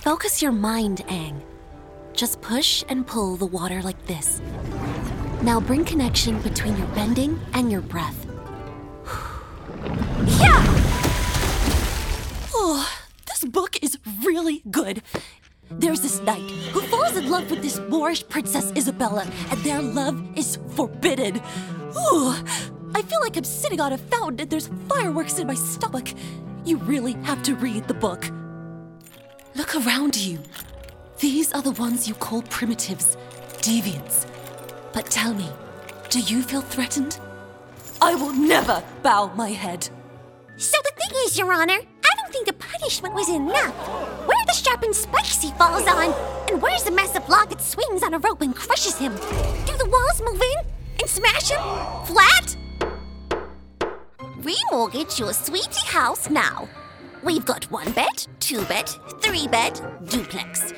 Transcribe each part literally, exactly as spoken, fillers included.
Focus your mind, Aang. Just push and pull the water like this. Now bring connection between your bending and your breath. Yeah! Oh, this book is really good. There's this knight who falls in love with this Moorish princess Isabella, and their love is forbidden. Ooh, I feel like I'm sitting on a fountain and there's fireworks in my stomach. You really have to read the book. Look around you. These are the ones you call primitives, deviants. But tell me, do you feel threatened? I will never bow my head. So the thing is, Your Honor, I don't think the punishment was enough. Where are the sharpened spikes he falls on? And where's the massive log that swings on a rope and crushes him? Do the walls move in and smash him flat? Remortgage your sweetie house now. We've got one bed, two bed, three bed, duplex.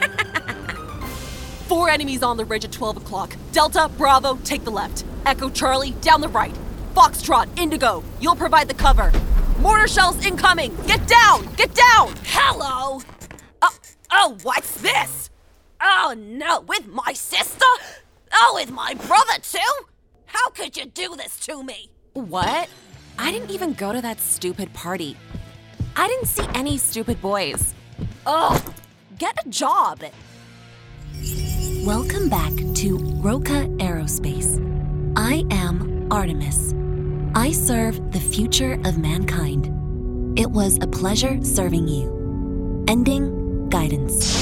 Four enemies on the ridge at twelve o'clock. Delta, Bravo, take the left. Echo, Charlie, down the right. Foxtrot, Indigo, you'll provide the cover. Mortar shells incoming! Get down! Get down! Hello! Oh, oh, what's this? Oh no, with my sister? Oh, with my brother too? How could you do this to me? What? I didn't even go to that stupid party. I didn't see any stupid boys. Ugh, get a job. Welcome back to Roca Aerospace. I am Artemis. I serve the future of mankind. It was a pleasure serving you. Ending guidance.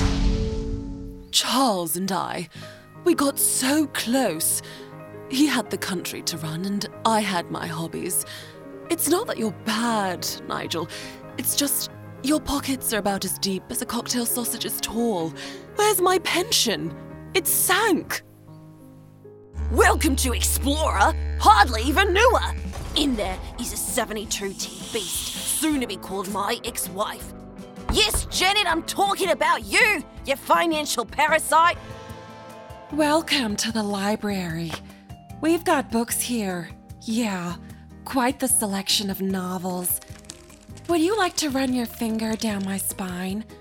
Charles and I, we got so close. He had the country to run and I had my hobbies. It's not that you're bad, Nigel. It's just your pockets are about as deep as a cocktail sausage is tall. Where's my pension? It sank. Welcome to Explorer, hardly even newer. In there is a seventy-two T beast, soon to be called my ex-wife. Yes, Janet, I'm talking about you, you financial parasite. Welcome to the library. We've got books here. Yeah, quite the selection of novels. Would you like to run your finger down my spine?